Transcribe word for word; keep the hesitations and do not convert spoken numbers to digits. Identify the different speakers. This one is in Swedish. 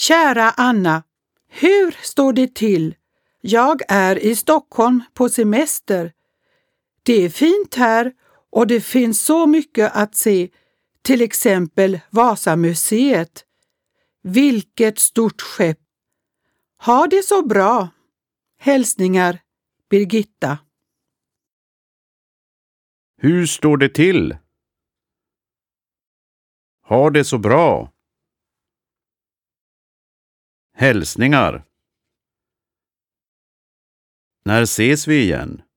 Speaker 1: Kära Anna, hur står det till? Jag är i Stockholm på semester. Det är fint här och det finns så mycket att se, till exempel Vasamuseet. Vilket stort skepp! Ha det så bra! Hälsningar, Birgitta.
Speaker 2: Hur står det till? Har det så bra? Hälsningar. När ses vi igen?